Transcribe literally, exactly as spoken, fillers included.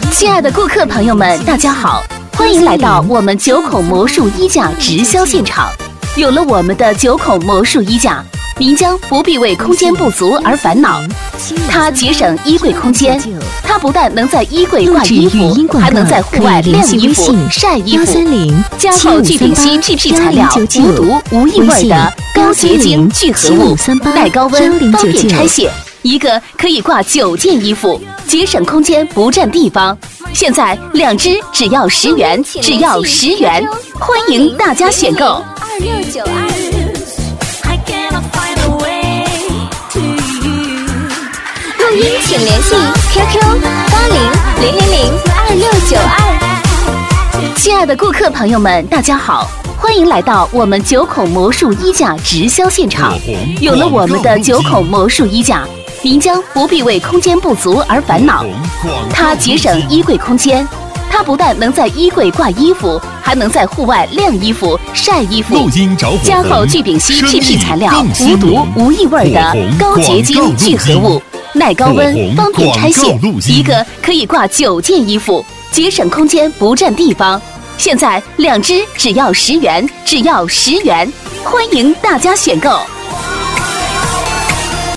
亲爱的顾客朋友们，大家好，欢迎来到我们九孔魔术衣架直销现场。有了我们的九孔魔术衣架，您将不必为空间不足而烦恼。它节省衣柜空间，它不但能在衣柜挂衣服，还能在户外晾衣服、晒衣服。加厚聚丙烯 P P 材料，无毒无异味的高洁晶聚合物，耐高温，方便拆卸。一个可以挂九件衣服，节省空间，不占地方。现在两只只要十元，只要十元，欢迎大家选购。二六九二。录音请联系 Q Q 八零零零零二六九二。亲爱的顾客朋友们，大家好。欢迎来到我们九孔魔术衣架直销现场。有了我们的九孔魔术衣架，您将不必为空间不足而烦恼。它节省衣柜空间，它不但能在衣柜挂衣服，还能在户外晾衣服、晒衣服。加厚聚丙烯 P P 材料，无毒无异味的高洁晶聚合物，耐高温，方便拆卸。一个可以挂九件衣服，节省空间，不占地方。现在两只只要十元，只要十元，欢迎大家选购。